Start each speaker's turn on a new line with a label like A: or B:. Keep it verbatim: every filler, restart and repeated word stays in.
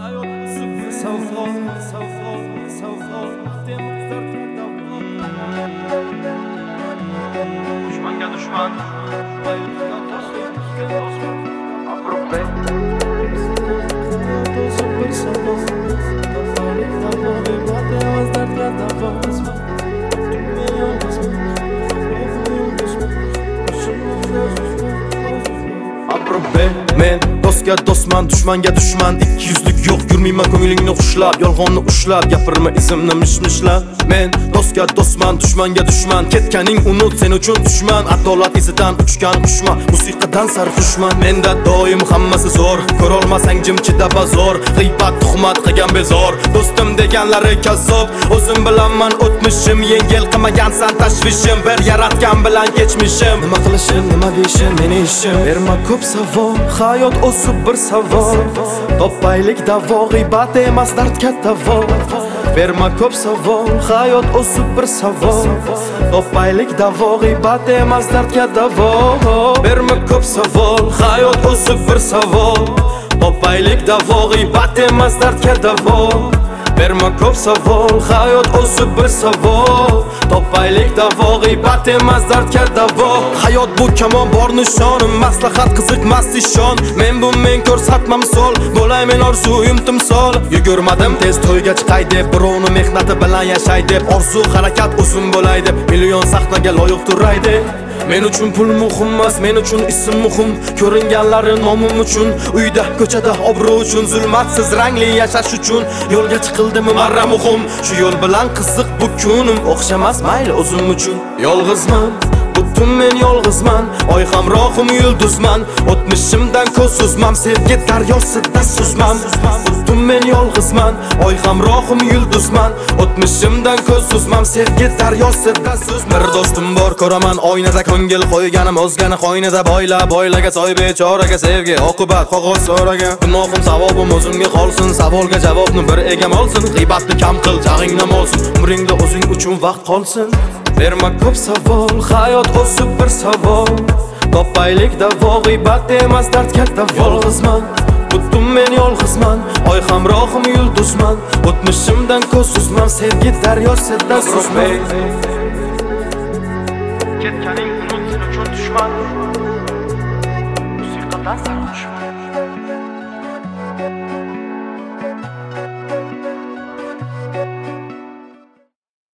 A: hayot super savdo, savdo, savdo. Düşmanga düşman, Afrobe. Super savdo, Afrobe. Men dostga dostman, düşmanga düşman. Ikki yuzlik yo'q, yurmayman ko'nglingni xushlab, yolg'onni ushlab, gapirma izimni mishmishlab. Men dostga dostman, düşmanga düşman. Ketganing unut, sen uchun dushman. Adolat izidan uchgan qushman, musiqadan sarxushman. Menda doim hammasi zo'r, ko'ra olmasang jimchida bazor. G'iybat, tuhmat qilgan bezor, do'stim deganlari kazzob. O'zim bilanman o'tmishim, yengil qilmagansan tashvishim. Bir yaratgan bilan kechmishim. Nima qilishim, nima deyishim, meni ishim. Berma ko'p savol, hayot o'sib bir savol. Topaylik davo, g'iybat emas dard katta vol. Berma ko'p savol, hayot o'sib bir savol. Topaylik davo, g'iybat emas dard katta vol. Berma ko'p savol, hayot o'sib bir savol. Topaylik davo, g'iybat emas dard katta vol. Berma ko'p savol, hayot o'sib bir savol. Topaylik davo, g'iybat emas dard katta vol. Hayot bu kamon bor nishonim, maslahat qiziqmas ishon. Men bu men ko'rsatma misol, bo'lay men orzuyim timsol. Yugurmadim tez to'yga chiqay deb, birovni mehnati bilan yashay deb. Orzu harakat o'zim bo'lay deb, million sahnaga loyiq turay deb. Men uchun pul muhim emas, men uchun ism muhim. Ko'ringanlari nomim uchun, uyda, ko'chada obro' uchun, zulmatsiz rangli yashash uchun. Yo'lga chiqildimi marra muhim, shu yo'l bilan qiziq bu kunim. O'xshamas mayli o'zim uchun. Yolg'izman, butun men yolg'izman. Oy hamrohim yulduzman, o'tmishimdan ko'z uzmam, sevgi daryosida suzmam. Butun men yolg'izman, oy hamrohim yulduzman, o'tmishimdan ko'z uzmam, sevgi daryosida suzmam. Bir do'stim bor, ko'raman oynada ko'ngil qo'yganim o'zgani qo'ynida. Boyla boylaga soy bechoraga sevgi, oqibat qog'oz so'ragan. Gunohim savobim o'zimga qolsin, savolga javobni bir egam olsin. G'iybatni kam qil, jag'ingni olsin, umringda o'zing uchun vaqt qolsin. Berma ko'p savol, hayot o'sib bir savol. Topaylik davo, g'iybat emas dard katta vol. Yolg'izman, butun men yolg'izman, oy hamrohim yulduzman, o'tmishimdan ko'z uzmam, sevgi daryosida suzmay. Ketganing unut, sen uchun dushman, musiqadan sarxushman.